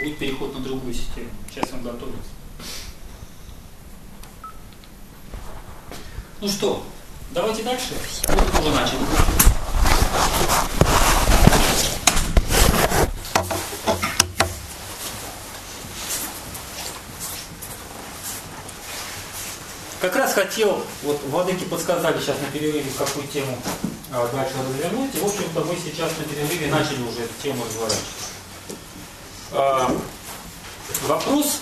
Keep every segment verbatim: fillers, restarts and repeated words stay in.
будет переход на другую систему. Сейчас он готовится. Ну что, давайте дальше. Вот уже начали. Как раз хотел, вот владыки подсказали сейчас на перерыве, какую тему а, дальше развернуть. И, в общем-то, мы сейчас на перерыве начали уже эту тему разворачивать. А, вопрос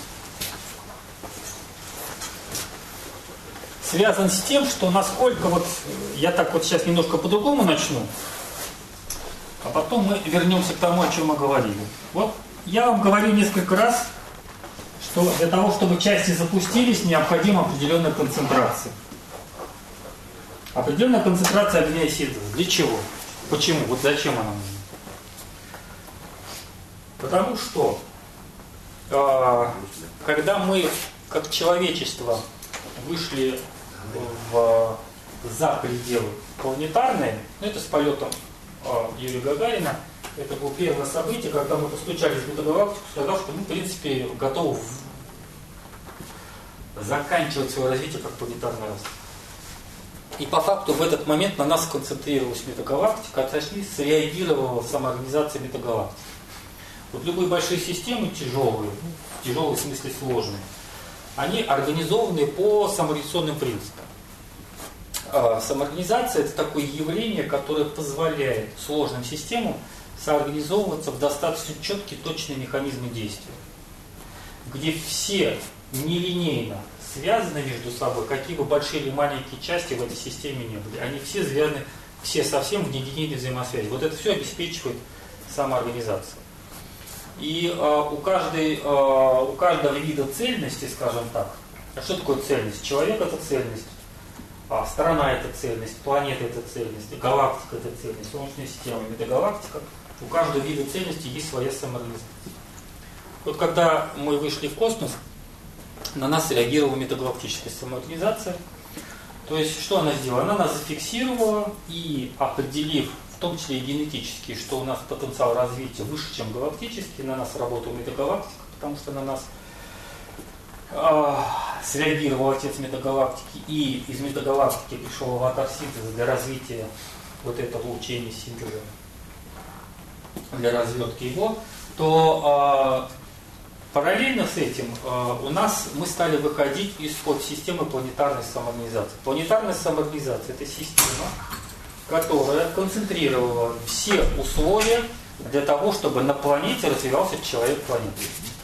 связан с тем, что насколько вот, я так вот сейчас немножко по-другому начну, а потом мы вернемся к тому, о чем мы говорили. Вот я вам говорю несколько раз, что для того, чтобы части запустились, необходима определенная концентрация. Определенная концентрация огня и синтеза. Для чего? Почему? Вот зачем она нужна? Потому что, э, когда мы, как человечество, вышли в, за пределы планетарные, ну, это с полетом э, Юрия Гагарина, это было первое событие, когда мы постучались в метагалактику, сказав, что мы, в принципе, готовы заканчивать свое развитие как планетарный раз. И по факту в этот момент на нас сконцентрировалась метагалактика, а точнее среагировала самоорганизация метагалактики. Вот любые большие системы тяжелые, тяжелые в смысле сложные, они организованы по самоорганизационным принципам. А самоорганизация – это такое явление, которое позволяет сложным системам соорганизовываться в достаточно четкие, точные механизмы действия, где все нелинейно связаны между собой, какие бы большие или маленькие части в этой системе не были. Они все связаны, все совсем в нелинейной взаимосвязи. Вот это все обеспечивает самоорганизация. И э, у, каждой, э, у каждого вида цельности, скажем так, а что такое цельность? Человек – это цельность, а страна – это цельность, планета – это цельность, галактика – это цельность, Солнечная система, метагалактика. У каждого вида цельности есть своя самоорганизация. Вот когда мы вышли в космос, на нас реагировала метагалактическая самоорганизация. То есть, что она сделала? Она нас зафиксировала и, определив, в том числе и генетически, что у нас потенциал развития выше, чем галактический, на нас работала метагалактика, потому что на нас э, среагировал отец метагалактики, и из метагалактики пришел аватар синтеза для развития вот этого учения синтеза, для развертки его, то э, параллельно с этим э, у нас мы стали выходить из-под системы планетарной самоорганизации. Планетарная самоорганизация – это система, которая концентрировала все условия для того, чтобы на планете развивался человек планеты.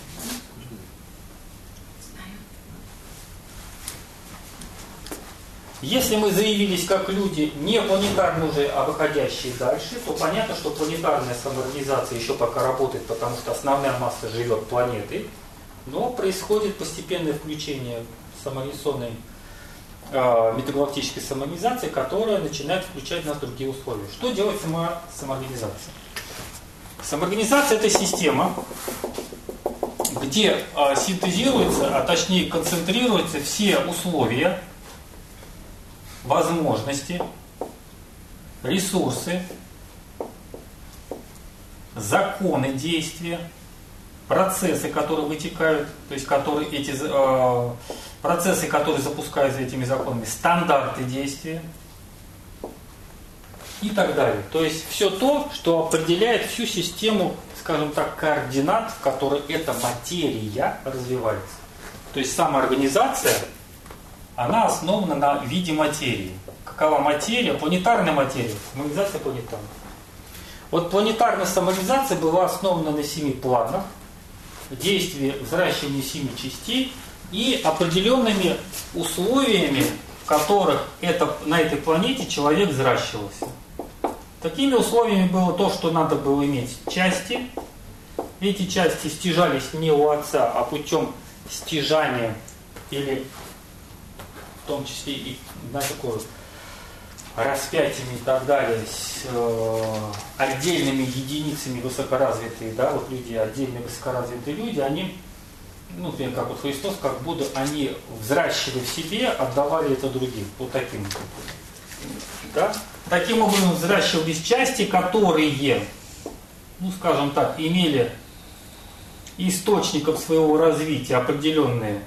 Если мы заявились как люди не планетарные уже, а выходящие дальше, то понятно, что планетарная самоорганизация еще пока работает, потому что основная масса живет планетой, но происходит постепенное включение самоорганизационной э, метагалактической самоорганизации, которая начинает включать в нас другие условия. Что делает сама самоорганизация? Самоорганизация – это система, где э, синтезируются, а точнее концентрируются все условия, возможности, ресурсы, законы действия, процессы, которые вытекают, то есть которые эти э, процессы, которые запускаются этими законами, стандарты действия и так далее. То есть все то, что определяет всю систему, скажем так, координат, в которой эта материя развивается. То есть самоорганизация, она основана на виде материи. Какова материя? Планетарная материя. Самоорганизация планетарная. Вот планетарная самоорганизация была основана на семи планах, действии взращивания семи частей и определенными условиями, в которых это, на этой планете человек взращивался. Такими условиями было то, что надо было иметь части. Эти части стяжались не у отца, а путем стяжания или в том числе и на такое распятиями и так далее, с э, отдельными единицами высокоразвитые, да, вот люди, отдельные высокоразвитые люди, они, ну, например, как вот Христос, как будто они, взращивая в себе, отдавали это другим, вот таким. Да? Таким образом взращивались части, которые, ну, скажем так, имели источником своего развития определенные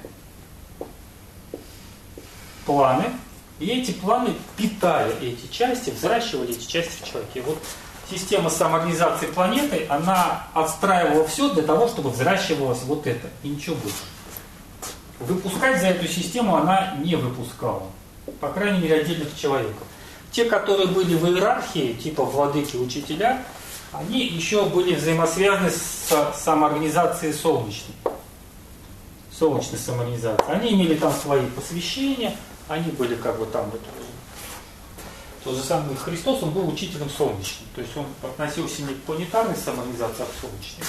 планы, и эти планы питали эти части, взращивали эти части в человеке. И вот система самоорганизации планеты, она отстраивала все для того, чтобы взращивалось вот это, и ничего больше. Выпускать за эту систему она не выпускала, по крайней мере, отдельных человеков. Те, которые были в иерархии, типа владыки, учителя, они еще были взаимосвязаны с самоорганизацией солнечной. Солнечной самоорганизацией. Они имели там свои посвящения, они были как бы там вот. Тот же самый Христос, он был учителем солнечным. То есть он относился не к планетарной самоорганизации, а к солнечной.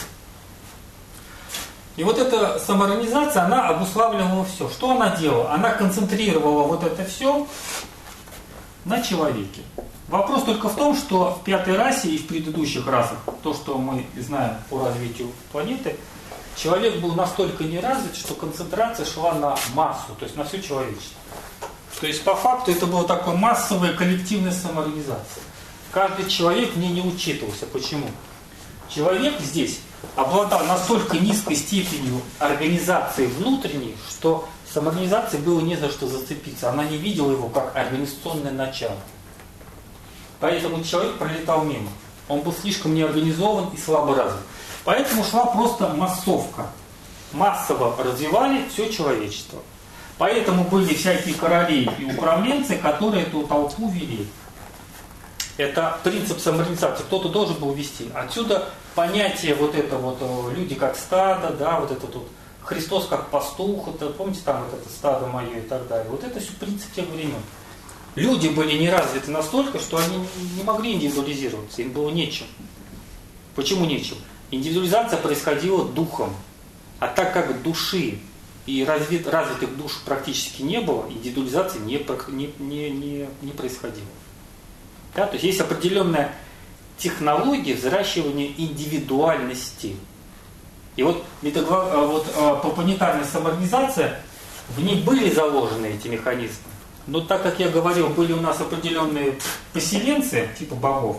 И вот эта самоорганизация, она обуславливала все. Что она делала? Она концентрировала вот это все на человеке. Вопрос только в том, что в пятой расе и в предыдущих расах, то, что мы знаем по развитию планеты, человек был настолько неразвит, что концентрация шла на массу, то есть на все человечество. То есть по факту это была такая массовая коллективная самоорганизация. Каждый человек в ней не учитывался. Почему? Человек здесь обладал настолько низкой степенью организации внутренней, что самоорганизации было не за что зацепиться. Она не видела его как организационное начало. Поэтому человек пролетал мимо. Он был слишком неорганизован и слабо развит. Поэтому шла просто массовка. Массово развивали все человечество. Поэтому были всякие короли и управленцы, которые эту толпу вели. Это принцип самоорганизации. Кто-то должен был вести. Отсюда понятие вот это вот люди как стадо, да, вот этот вот Христос как пастух, это, помните, там вот это стадо мое и так далее. Вот это все принцип тех времен. Люди были не развиты настолько, что они не могли индивидуализироваться, им было нечем. Почему нечем? Индивидуализация происходила духом. А так как души и развит, развитых душ практически не было, индивидуализации не, не, не, не, не происходило. Да? То есть есть определенная технология взращивания индивидуальности. И вот, вот по планетарной самоорганизации в ней были заложены эти механизмы. Но так как я говорил, были у нас определенные поселенцы, типа богов,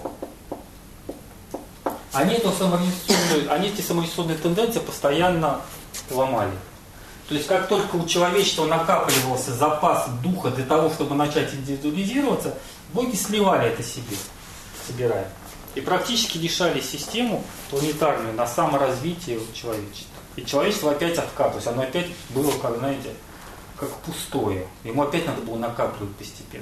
они, эту самоорганизационную, они эти самоорганизационные тенденции постоянно ломали. То есть как только у человечества накапливался запас духа для того, чтобы начать индивидуализироваться, боги сливали это себе, собирая. И практически лишали систему планетарную на саморазвитие человечества. И человечество опять откатывалось, оно опять было, как, знаете, как пустое. Ему опять надо было накапливать постепенно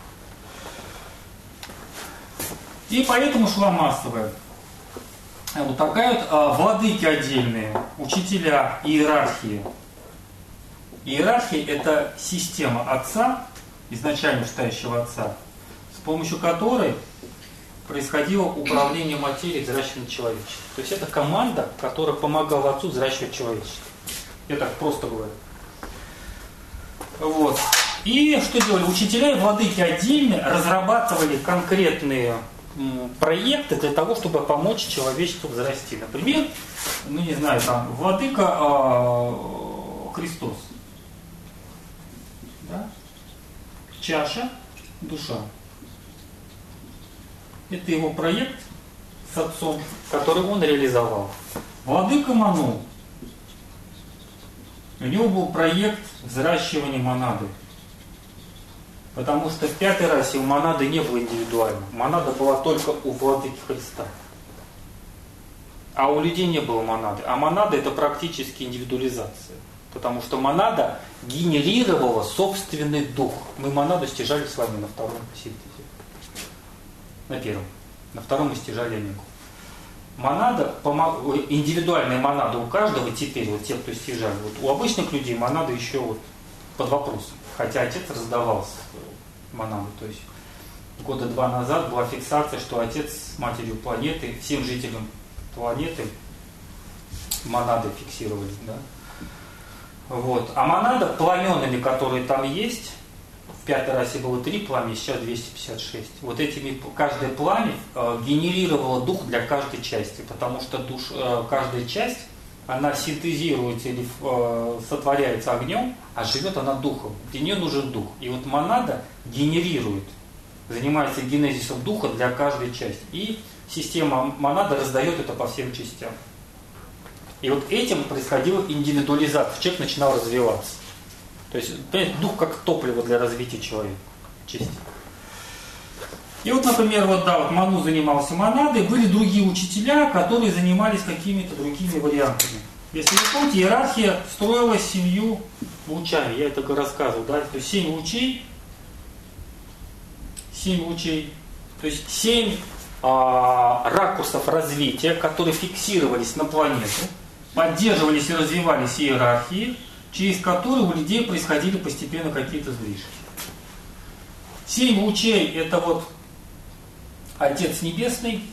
все. И поэтому шла массовая. Вот такая вот а, владыки отдельные, учителя, иерархии. Иерархия – это система отца, изначально стоящего отца, с помощью которой происходило управление материей, взращиванием человечества. То есть это команда, которая помогала отцу взращивать человечество. Я так просто говорю. Вот. И что делали? Учителя и владыки отдельно разрабатывали конкретные м, проекты для того, чтобы помочь человечеству взрасти. Например, ну не знаю, там, владыка э, Христос. Да? Чаша, душа. Это его проект с отцом, который он реализовал. Владыка Ману. У него был проект взращивания монады. Потому что в пятой расе у монады не было индивидуально. Монада была только у владыки Христа. А у людей не было монады. А монада это практически индивидуализация. Потому что монада генерировала собственный дух. Мы монаду стяжали с вами на втором синтезе. На первом. На втором мы стяжали омегу. Монада, индивидуальная монада у каждого теперь, вот те, кто стяжали, вот у обычных людей монада еще вот под вопросом. Хотя отец раздавал монаду. То есть года два назад была фиксация, что отец с матерью планеты, всем жителям планеты монады фиксировали. Да? Вот. А монада пламенами, которые там есть, в пятой расе было три пламя, сейчас двести пятьдесят шесть. Вот этими, каждое пламя э, генерировало дух для каждой части, потому что душ, э, каждая часть, она синтезируется или э, сотворяется огнем, а живет она духом. Для нее нужен дух. И вот монада генерирует, занимается генезисом духа для каждой части. И система монада раздает это по всем частям. И вот этим происходила индивидуализация. Человек начинал развиваться. То есть, понимаете, дух как топливо для развития человека. Чистить. И вот, например, вот, да, вот Ману занимался монадой, были другие учителя, которые занимались какими-то другими вариантами. Если вы помните, иерархия строилась семью лучами. Я это рассказывал, да? То есть семь лучей, семь лучей, то есть семь а, ракурсов развития, которые фиксировались на планету, поддерживались и развивались иерархии, через которые у людей происходили постепенно какие-то сдвижки. Семь лучей — это вот Отец Небесный.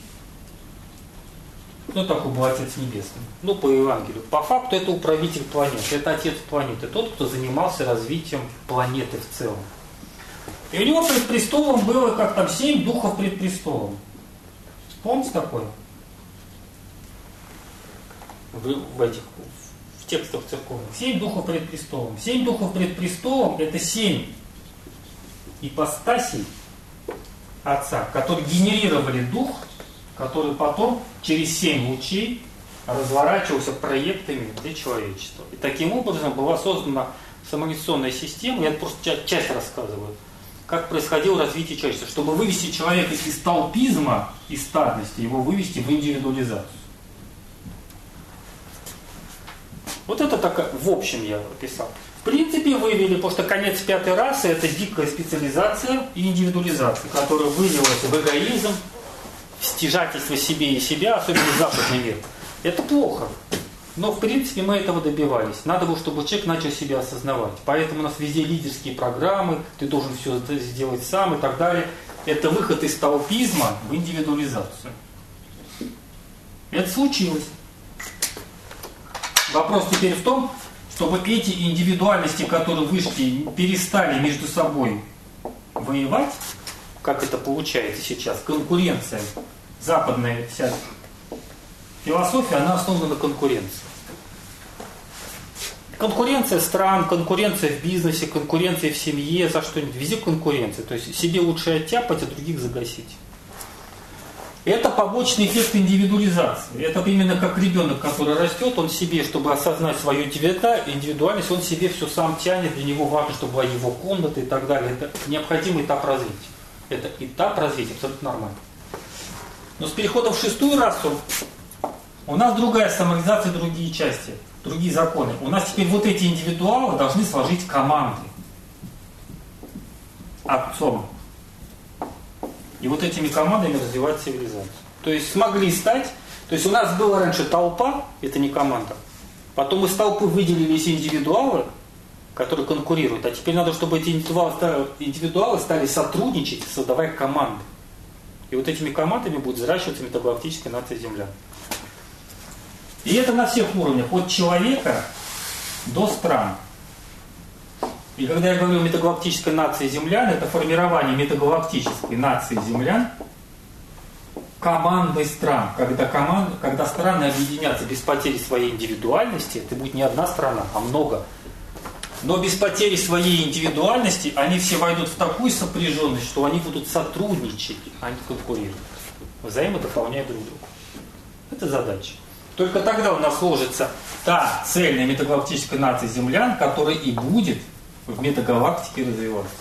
Кто такой был Отец Небесный? Ну, по Евангелию. По факту это управитель планеты, это Отец планеты, тот, кто занимался развитием планеты в целом. И у него пред престолом было, как там, семь духов пред престолом. Помните такое? В, в этих в текстах церковных. Семь духов пред престолом. Семь духов пред престолом — это семь ипостасей Отца, которые генерировали дух, который потом через семь лучей разворачивался проектами для человечества. И таким образом была создана самоорганизационная система, я просто часть рассказываю, как происходило развитие человечества, чтобы вывести человека из толпизма, из стадности, его вывести в индивидуализацию. Вот это так, в общем я описал. В принципе, вывели, потому что конец пятой расы — это дикая специализация и индивидуализация, которая вылилась в эгоизм, в стяжательство себе и себя, особенно западный мир. Это плохо. Но, в принципе, мы этого добивались. Надо было, чтобы человек начал себя осознавать. Поэтому у нас везде лидерские программы, ты должен все сделать сам и так далее. Это выход из толпизма в индивидуализацию. Это случилось. Вопрос теперь в том, чтобы эти индивидуальности, которые вышли, перестали между собой воевать, как это получается сейчас, конкуренция, западная вся философия, она основана на конкуренции. Конкуренция стран, конкуренция в бизнесе, конкуренция в семье, за что-нибудь, везде конкуренция. То есть себе лучше оттяпать, а других загасить. Это побочный эффект индивидуализации. Это именно как ребенок, который растет, он себе, чтобы осознать свою индивидуальность, он себе все сам тянет, для него важно, чтобы была его комната и так далее. Это необходимый этап развития. Это этап развития, абсолютно нормально. Но с переходом в шестую расу у нас другая самоорганизация, другие части, другие законы. У нас теперь вот эти индивидуалы должны сложить команды отцом. И вот этими командами развивать цивилизацию. То есть смогли стать, то есть у нас была раньше толпа, это не команда, потом из толпы выделились индивидуалы, которые конкурируют, а теперь надо, чтобы эти индивидуалы, индивидуалы стали сотрудничать, создавая команды. И вот этими командами будет взращиваться метагалактическая нация Земля. И это на всех уровнях, от человека до стран. И когда я говорю метагалактической нации землян, это формирование метагалактической нации землян командой стран. Когда, команд, когда страны объединятся без потери своей индивидуальности, это будет не одна страна, а много. Но без потери своей индивидуальности они все войдут в такую сопряженность, что они будут сотрудничать, а не конкурировать. Взаимодополняя друг друга. Это задача. Только тогда у нас сложится та цельная метагалактическая нация землян, которая и будет в метагалактике развиваться.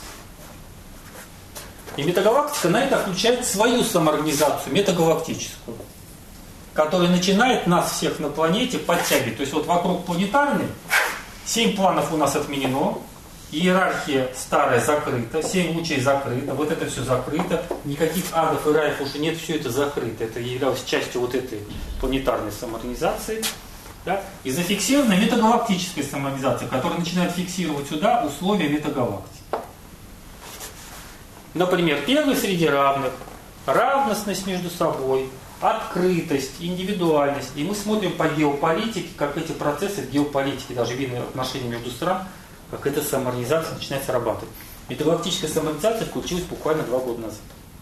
И метагалактика на это включает свою самоорганизацию, метагалактическую, которая начинает нас всех на планете подтягивать. То есть вот вокруг планетарной семь планов у нас отменено, иерархия старая закрыта, семь лучей закрыто, вот это все закрыто, никаких адов и раев уже нет, все это закрыто. Это являлось частью вот этой планетарной самоорганизации. Да? И зафиксирована метагалактическая самоорганизация, которая начинает фиксировать сюда условия метагалактики. Например, первый среди равных, равностность между собой, открытость, индивидуальность. И мы смотрим по геополитике, как эти процессы в геополитике, даже видны отношения между стран, как эта самоорганизация начинает срабатывать. Метагалактическая самоорганизация включилась буквально два года назад.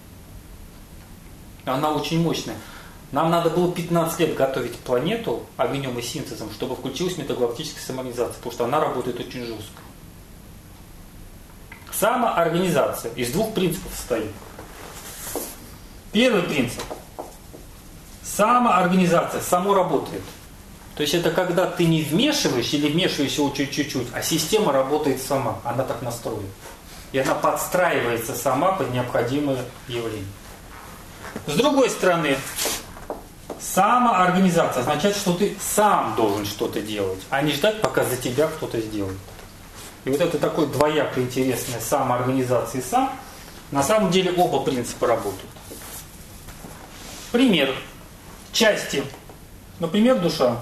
Она очень мощная. Нам надо было пятнадцать лет готовить планету огнем и синтезом, чтобы включилась метагалактическая самоорганизация, потому что она работает очень жестко. Самоорганизация из двух принципов состоит. Первый принцип. Самоорганизация само работает. То есть это когда ты не вмешиваешь или вмешиваешься очень чуть-чуть, а система работает сама, она так настроена. И она подстраивается сама под необходимые явления. С другой стороны, самоорганизация означает, что ты сам должен что-то делать, а не ждать, пока за тебя кто-то сделает. И вот это такое двояко интересное самоорганизация и сам, на самом деле оба принципа работают. Пример. Части. Например, душа.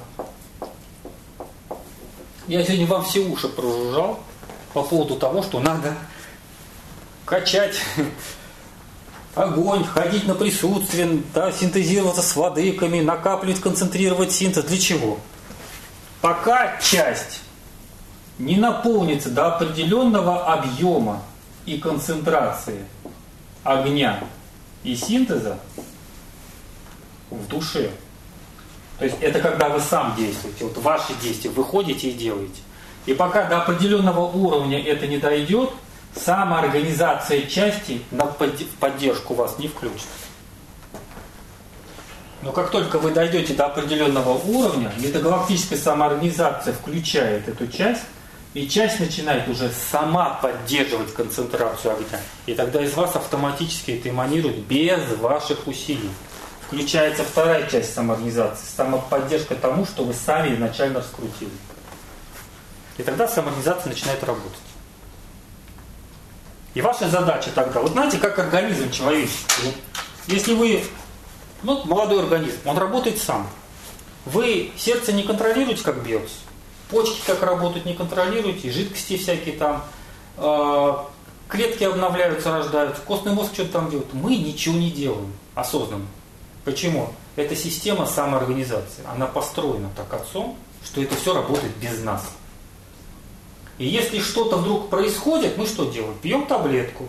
Я сегодня вам все уши прожужжал по поводу того, что надо качать огонь, ходить на присутствие, да, синтезироваться с владыками, накапливать, концентрировать синтез. Для чего? Пока часть не наполнится до определенного объема и концентрации огня и синтеза в душе. То есть это когда вы сам действуете, вот ваши действия, вы ходите и делаете. И пока до определенного уровня это не дойдет, самоорганизация части на поддержку вас не включит. Но как только вы дойдете до определенного уровня, метагалактическая самоорганизация включает эту часть, и часть начинает уже сама поддерживать концентрацию огня. И тогда из вас автоматически это эманирует без ваших усилий. Включается вторая часть самоорганизации, самоподдержка тому, что вы сами изначально раскрутили. И тогда самоорганизация начинает работать. И ваша задача тогда, вот знаете, как организм человеческий. Если вы, ну, молодой организм, он работает сам. Вы сердце не контролируете, как бьется, почки как работают, не контролируете, жидкости всякие там, э, клетки обновляются, рождаются, костный мозг что-то там делает. Мы ничего не делаем осознанно. Почему? Это система самоорганизации. Она построена так отцом, что это все работает без нас. И если что-то вдруг происходит, мы что делаем? Пьем таблетку.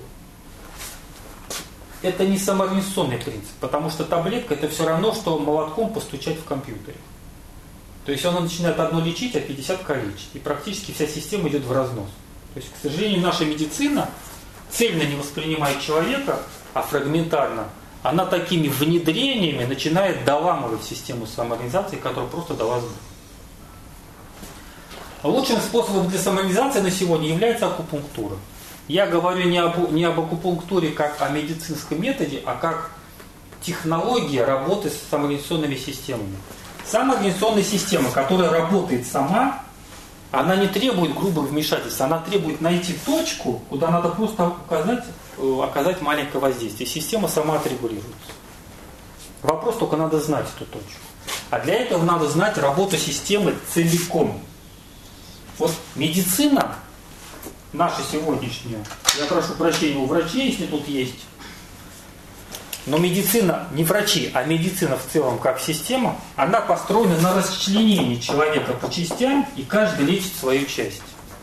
Это не самоорганизационный принцип, потому что таблетка это все равно, что молотком постучать в компьютере. То есть она начинает одно лечить, а пятьдесят калечить. И практически вся система идет в разнос. То есть, к сожалению, наша медицина цельно не воспринимает человека, а фрагментарно. Она такими внедрениями начинает доламывать систему самоорганизации, которая просто дала сбой. Лучшим способом для самоорганизации на сегодня является акупунктура. Я говорю не об, не об акупунктуре как о медицинском методе, а как технология работы с самоорганизационными системами. Самоорганизационная система, которая работает сама, она не требует грубых вмешательств, она требует найти точку, куда надо просто указать, оказать маленькое воздействие. Система сама отрегулируется. Вопрос только надо знать эту точку. А для этого надо знать работу системы целиком. Вот медицина наша сегодняшняя, я прошу прощения у врачей, если тут есть, но медицина, не врачи, а медицина в целом как система, она построена на расчленении человека по частям, и каждый лечит свою часть.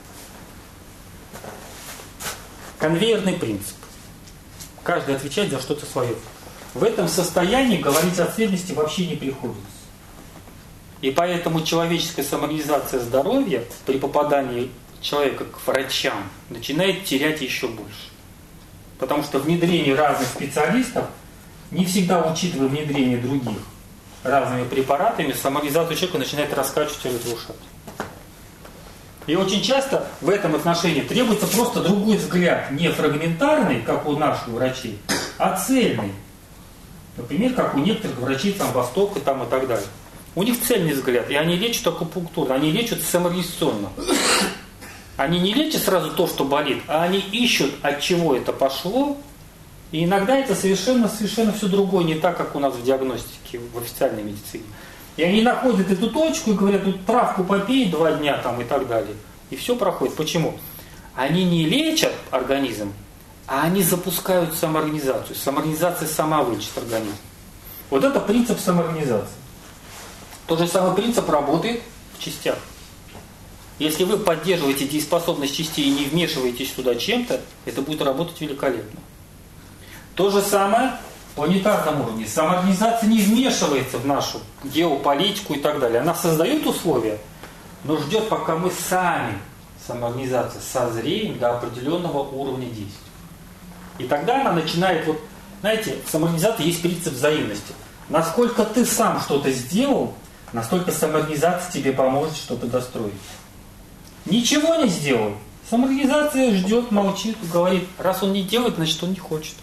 Конвейерный принцип. Каждый отвечает за что-то свое. В этом состоянии говорить о цельности вообще не приходится. И поэтому человеческая самоорганизация здоровья при попадании человека к врачам начинает терять еще больше. Потому что внедрение разных специалистов, не всегда учитывая внедрение других разными препаратами, самоорганизацию человека начинает раскачивать и разрушать. И очень часто в этом отношении требуется просто другой взгляд, не фрагментарный, как у наших врачей, а цельный. Например, как у некоторых врачей там Востока там, и так далее. У них цельный взгляд, и они лечат акупунктурно, они лечат самоорганизационно. Они не лечат сразу то, что болит, а они ищут, от чего это пошло, и иногда это совершенно, совершенно все другое, не так, как у нас в диагностике, в официальной медицине. И они находят эту точку и говорят, тут травку попей два дня там и так далее. И все проходит. Почему? Они не лечат организм, а они запускают самоорганизацию. Самоорганизация сама вылечит организм. Вот это принцип самоорганизации. Тот же самый принцип работает в частях. Если вы поддерживаете дееспособность частей и не вмешиваетесь туда чем-то, это будет работать великолепно. То же самое в планетарном уровне. Самоорганизация не вмешивается в нашу геополитику и так далее. Она создает условия, но ждет, пока мы сами, самоорганизация, созреем до определенного уровня действия. И тогда она начинает, вот, знаете, в самоорганизации есть принцип взаимности. Насколько ты сам что-то сделал, настолько самоорганизация тебе поможет что-то достроить. Ничего не сделай. Самоорганизация ждет, молчит, говорит, раз он не делает, значит он не хочет.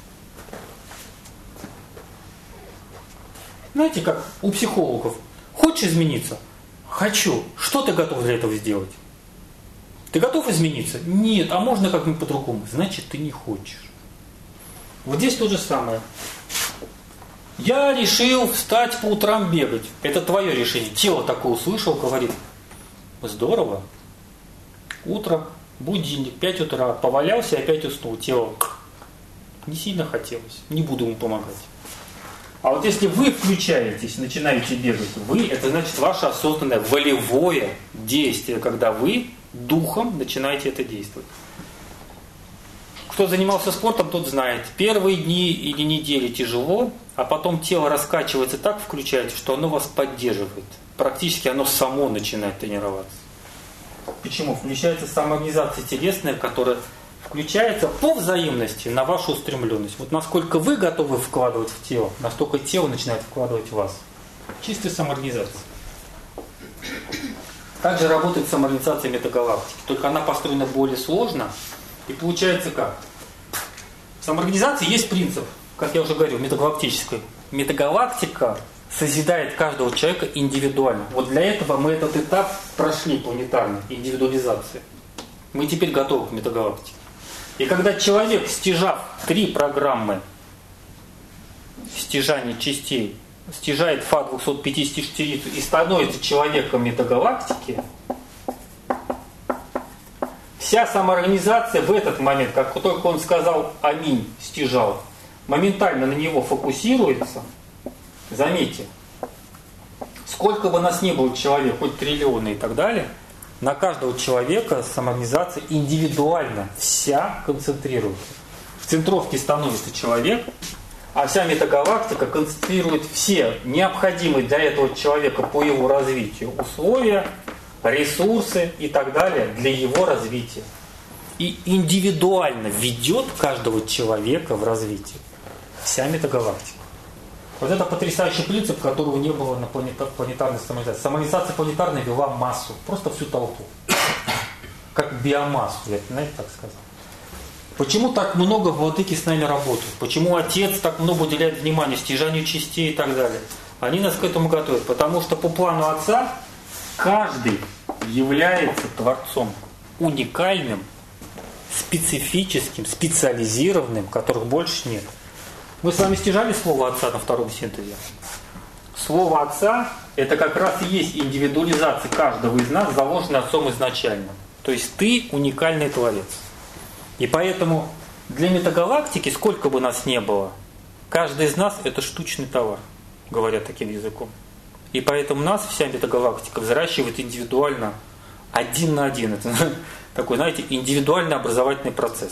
Знаете, как у психологов. Хочешь измениться? Хочу. Что ты готов для этого сделать? Ты готов измениться? Нет. А можно как-нибудь по-другому? Значит, ты не хочешь. Вот здесь то же самое. Я решил встать по утрам бегать. Это твое решение. Тело такое услышал, говорит, здорово. Утром, будильник, пять утра, повалялся и опять уснул. Тело не сильно хотелось. Не буду ему помогать. А вот если вы включаетесь, начинаете бегать, вы, это значит ваше осознанное волевое действие, когда вы духом начинаете это действовать. Кто занимался спортом, тот знает. Первые дни или недели тяжело, а потом тело раскачивается так, включается, что оно вас поддерживает. Практически оно само начинает тренироваться. Почему? Включается самоорганизация телесная, которая включается по взаимности на вашу устремленность. Вот насколько вы готовы вкладывать в тело, настолько тело начинает вкладывать в вас. Чистая самоорганизация. Также работает самоорганизация метагалактики, только она построена более сложно. И получается как? В самоорганизации есть принцип, как я уже говорил, метагалактической. Метагалактика созидает каждого человека индивидуально. Вот для этого мы этот этап прошли планетарной индивидуализации. Мы теперь готовы к метагалактике. И когда человек, стяжав три программы стяжания частей, стяжает эф а двести пятьдесят четыре и становится человеком метагалактики, вся самоорганизация в этот момент, как только он сказал «Аминь», стяжал, моментально на него фокусируется. Заметьте, сколько бы нас ни было человек, хоть триллионы и так далее, на каждого человека самоорганизация индивидуально вся концентрируется. В центровке становится человек, а вся метагалактика концентрирует все необходимые для этого человека по его развитию условия, ресурсы и так далее для его развития. И индивидуально ведет каждого человека в развитие. Вся метагалактика. Вот это потрясающий принцип, которого не было на планетарной самоорганизации. Самоорганизация планетарная вела массу, просто всю толпу. Как биомассу, я, знаете, так сказал. Почему так много владыки с нами работают? Почему Отец так много уделяет внимания стяжанию частей и так далее? Они нас к этому готовят. Потому что по плану Отца каждый является Творцом уникальным, специфическим, специализированным, которых больше нет. Мы с вами стяжали слово Отца на втором синтезе? Слово Отца – это как раз и есть индивидуализация каждого из нас, заложенная Отцом изначально. То есть ты уникальный Творец. И поэтому для метагалактики, сколько бы нас не было, каждый из нас – это штучный товар, говоря таким языком. И поэтому нас вся метагалактика взращивает индивидуально, один на один. Это такой, знаете, индивидуальный образовательный процесс.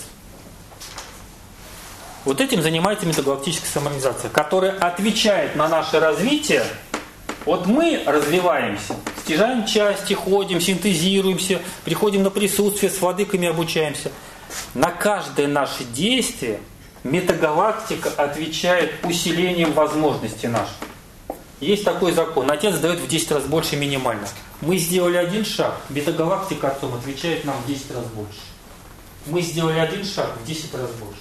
Вот этим занимается метагалактическая самоорганизация, которая отвечает на наше развитие. Вот мы развиваемся, стяжаем части, ходим, синтезируемся, приходим на присутствие, с владыками обучаемся. На каждое наше действие метагалактика отвечает усилением возможностей наших. Есть такой закон. Отец дает в десять раз больше минимально. Мы сделали один шаг, метагалактика Отцом отвечает нам в десять раз больше. Мы сделали один шаг, в десять раз больше.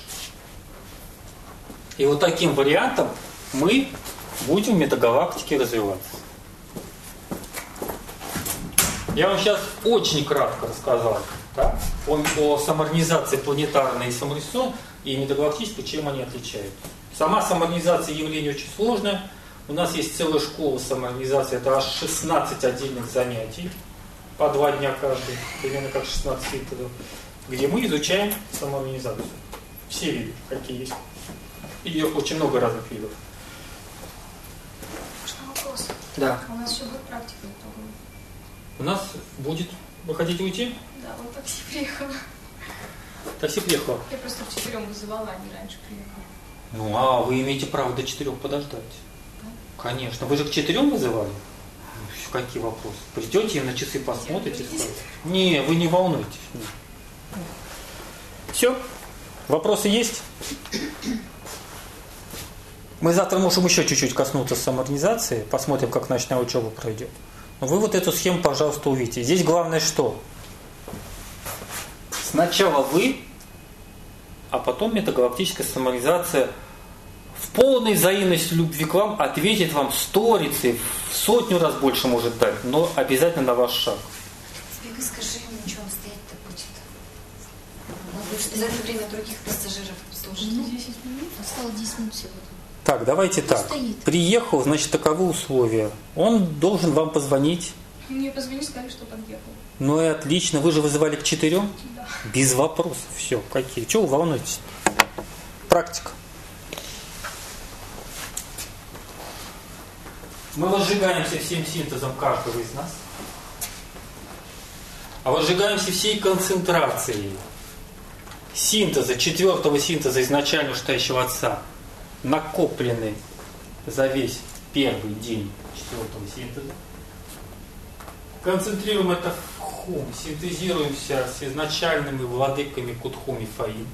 И вот таким вариантом мы будем в метагалактике развиваться. Я вам сейчас очень кратко рассказал, да, о, о самоорганизации планетарной и самоорганизационной и метагалактической, чем они отличаются. Сама самоорганизация явление очень сложное. У нас есть целая школа самоорганизации, это аж шестнадцать отдельных занятий, по два дня каждый, примерно как шестнадцать методов, где мы изучаем самоорганизацию. Все виды, какие есть. И очень много разных видов. Можно вопрос? Да. А у нас еще будет практика итоговая? У нас будет... Вы хотите уйти? Да, вот такси приехала. Такси приехало. Я просто в четырем вызывала, они раньше приехали. Ну, а вы имеете право до четырех подождать. Да? Конечно. Вы же к четырем вызывали? Ну, какие вопросы? Придете и на часы посмотрите. Не, вы не волнуйтесь. Все? Вопросы есть? Мы завтра можем еще чуть-чуть коснуться самоорганизации, посмотрим, как ночная учеба пройдет. Но вы вот эту схему, пожалуйста, увидите. Здесь главное что? Сначала вы, а потом метагалактическая самоорганизация в полной взаимности любви к вам ответит вам сторицей, в сотню раз больше может дать, но обязательно на ваш шаг. Сбегай, скажи ему, что он стоять-то будет. Может, что за это время других пассажиров тоже. Ну, десять минут. Осталось десять минут всего. Так, давайте Он так. стоит. Приехал, значит, таковы условия. Он должен вам позвонить. Мне позвонили, сказали, что подъехал. Ну и отлично. Вы же вызывали к четырем? Да. Без вопросов. Все, какие? Чего вы волнуетесь? Практика. Мы возжигаемся всем синтезом каждого из нас. А возжигаемся всей концентрацией синтеза, четвертого синтеза изначально считающего отца, накопленный за весь первый день четвертого синтеза. Концентрируем это в хум, синтезируемся с изначальными владыками Кутхум и Фаин.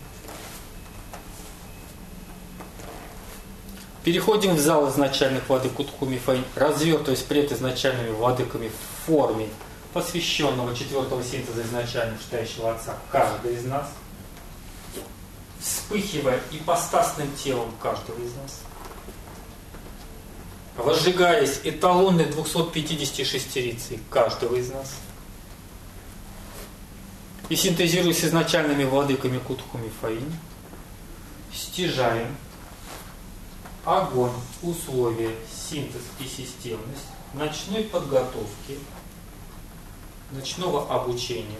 Переходим в зал изначальных владык Кутхум и Фаин, развертываясь пред изначальными владыками в форме посвященного четвертого синтеза изначально считающего отца каждый из нас, вспыхивая ипостасным телом каждого из нас, возжигаясь эталонной двухсот пятидесяти шестерицей каждого из нас и синтезируясь с изначальными владыками Кутхум и Фаин, стяжаем огонь, условия, синтез и системность ночной подготовки, ночного обучения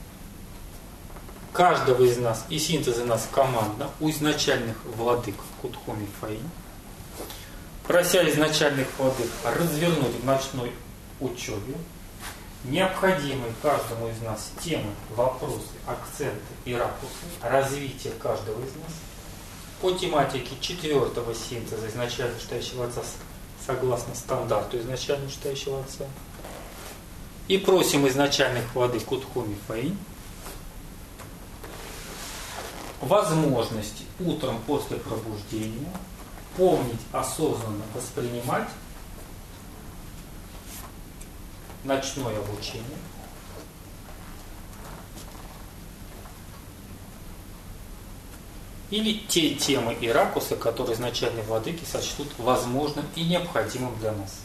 каждого из нас и синтеза нас командно у изначальных владык Кутхум и Фаин, прося изначальных владык развернуть в ночной учебе необходимые каждому из нас темы, вопросы, акценты и ракурсы развития каждого из нас по тематике четвертого синтеза изначально считающего отца согласно стандарту изначально считающего отца. И просим изначальных владык Кутхум и Фаин возможности утром после пробуждения помнить, осознанно воспринимать ночное обучение, или те темы и ракурсы, которые изначальные владыки сочтут возможным и необходимым для нас.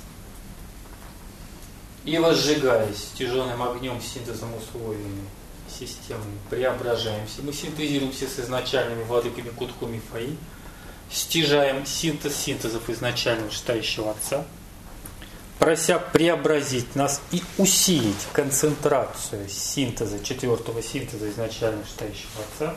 И возжигаясь тяжелым огнем, синтезом условиями, системами, преображаемся. Мы синтезируемся с изначальными владыками Кутхум и Фаин, стяжаем синтез синтезов изначального считающего отца, прося преобразить нас и усилить концентрацию синтеза, четвертого синтеза изначально считающего отца,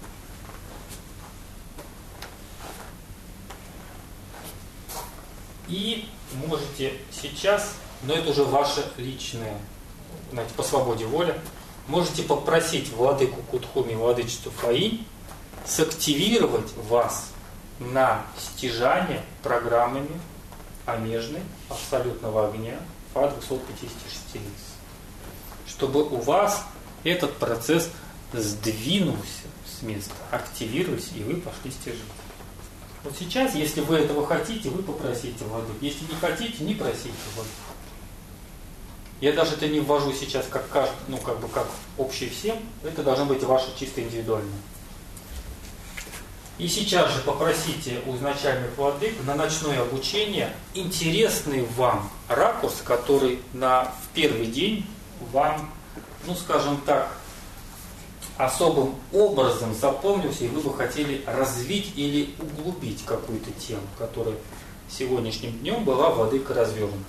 и можете сейчас, но это уже ваше личное, знаете, по свободе воли, можете попросить владыку Кутхум и владычеству Фаин сактивировать вас на стяжание программами омежной абсолютного огня Фа двухсот пятидесяти шестериц, чтобы у вас этот процесс сдвинулся с места, активировался, и вы пошли стяжать. Вот сейчас, если вы этого хотите, вы попросите владыку. Если не хотите, не просите владыку. Я даже это не ввожу сейчас как, каждый, ну, как бы как общее всем. Это должно быть ваше чисто индивидуальное. И сейчас же попросите у изначальных владык на ночное обучение интересный вам ракурс, который на, в первый день вам, ну скажем так, особым образом запомнился, и вы бы хотели развить или углубить какую-то тему, которая сегодняшним днем была владыка развернута.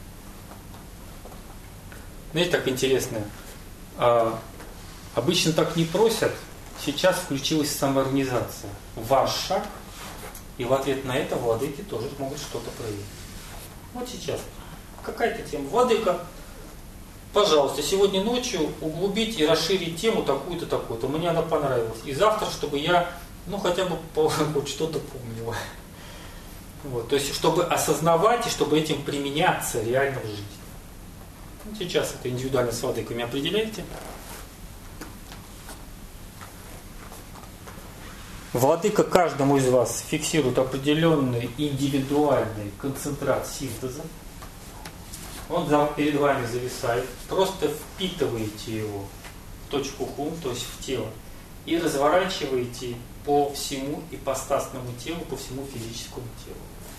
Знаете, так интересно, а, обычно так не просят, сейчас включилась самоорганизация. Ваш шаг, и в ответ на это владыки тоже могут что-то проявить. Вот сейчас какая-то тема. Владыка, пожалуйста, сегодня ночью углубить и расширить тему такую-то, такую-то. Мне она понравилась. И завтра, чтобы я, ну, хотя бы хоть что-то помнила. Вот, то есть, чтобы осознавать и чтобы этим применяться реально в жизни. Сейчас это индивидуально с владыками определяете. Владыка каждому из вас фиксирует определенный индивидуальный концентрат синтеза. Он перед вами зависает. Просто впитываете его в точку хум, то есть в тело, и разворачиваете по всему ипостасному телу, по всему физическому телу.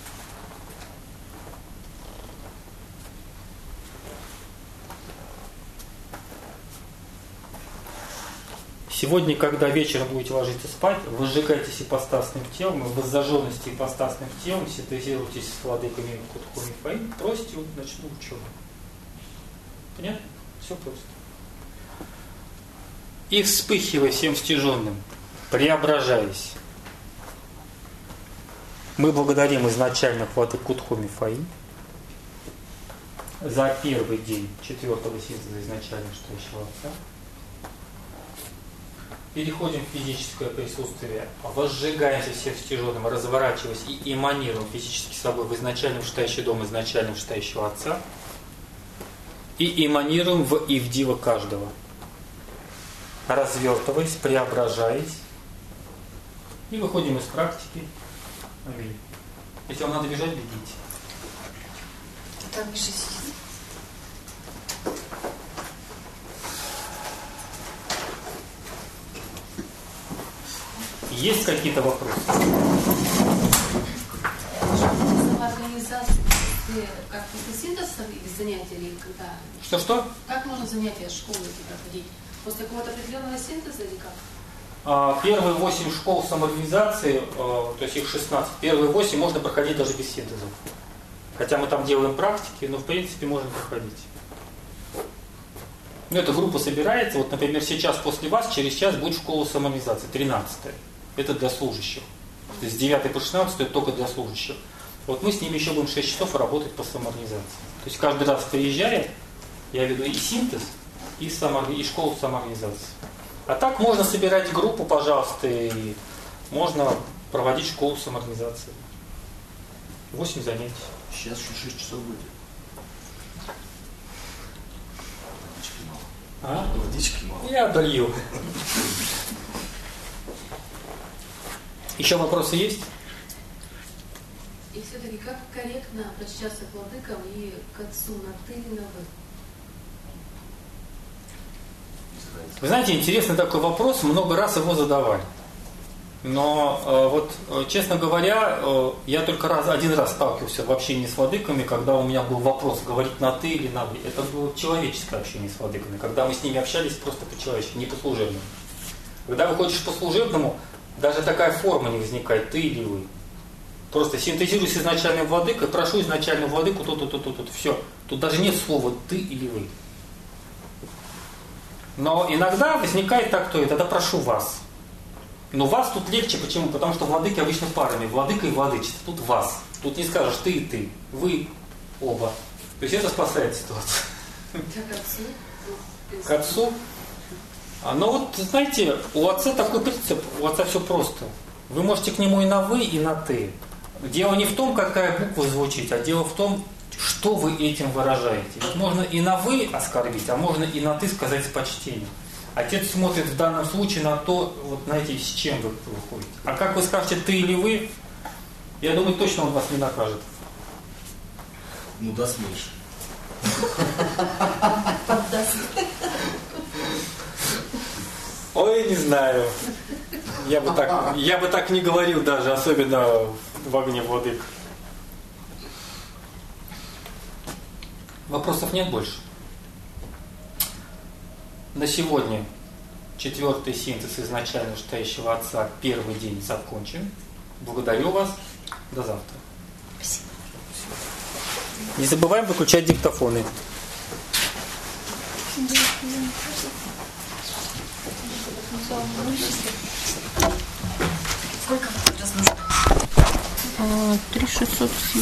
Сегодня, когда вечером будете ложиться спать, вы сжигаетесь ипостасным телом, и в зажженности ипостасным телом синтезируетесь с владыками Кутху Мифаим, просите ночную учебу. Понятно? Все просто. И вспыхивая всем стяженным, преображаясь, мы благодарим изначальных владык Кутху Мифаим за первый день четвертого синтеза изначально Штающего Отца. Переходим в физическое присутствие, возжигаемся всем стяженным, разворачиваясь и эманируем физически собой в изначальном Штающий дом, изначальном Штающего Отца. И эманируем в Ивдива каждого. Развертываясь, преображаясь. И выходим из практики. Аминь. Если вам надо бежать, бегите. Там бежите. Есть какие-то вопросы? Организации как после синтеза или занятия, или когда? Что-что? Как можно занятия школы эти проходить? После какого-то определенного синтеза или как? А, первые восемь школ самоорганизации, а, то есть их шестнадцать, первые восемь можно проходить даже без синтеза. Хотя мы там делаем практики, но в принципе можно проходить. Ну, эта группа собирается, вот, например, сейчас после вас, через час будет школа самоорганизации, тринадцатая. Это для служащих. То есть с девятой по шестнадцатую это только для служащих. Вот мы с ними еще будем шесть часов работать по самоорганизации. То есть каждый раз приезжая, я веду и синтез, и, само, и школу самоорганизации. А так можно собирать группу, пожалуйста, и можно проводить школу самоорганизации. восемь занятий. Сейчас еще шесть часов будет. Водички мало. А? Водички мало. Я долью. Еще вопросы есть? И все-таки как корректно обращаться к владыкам и к отцу на ты или на вы? Вы знаете, интересный такой вопрос, много раз его задавали. Но э, вот, э, честно говоря, э, я только раз, один раз сталкивался в общении с владыками, когда у меня был вопрос, говорить на ты или на вы. Это было человеческое общение с владыками, когда мы с ними общались просто по-человечески, не по-служебному. Когда выходишь по служебному, даже такая форма не возникает, ты или вы. Просто синтезируй с изначальным владыкой, прошу изначальную владыку, то-то, то-то, то-то. Все. Тут даже нет слова ты или вы. Но иногда возникает так, то и тогда прошу вас. Но вас тут легче, почему? Потому что владыки обычно парами, владыка и владычество. Тут вас. Тут не скажешь ты и ты, вы оба. То есть это спасает ситуацию. Как отцу? К отцу? А, ну вот, знаете, у отца такой принцип, у отца все просто. Вы можете к нему и на вы, и на ты. Дело не в том, какая буква звучит, а дело в том, что вы этим выражаете. Вот можно и на вы оскорбить, а можно и на ты сказать с почтением. Отец смотрит в данном случае на то, вот знаете, с чем вы выходите. А как вы скажете ты или вы, я думаю, точно он вас не накажет. Ну даст меньше. Поддаст. Ой, не знаю. Я бы так, я бы так не говорил даже, особенно в огне владык. Вопросов нет больше? На сегодня четвертый синтез изначально Штающего Отца, первый день закончен. Благодарю вас. До завтра. Спасибо. Не забываем выключать диктофоны. Сколько вот раз нужно? три шестьсот.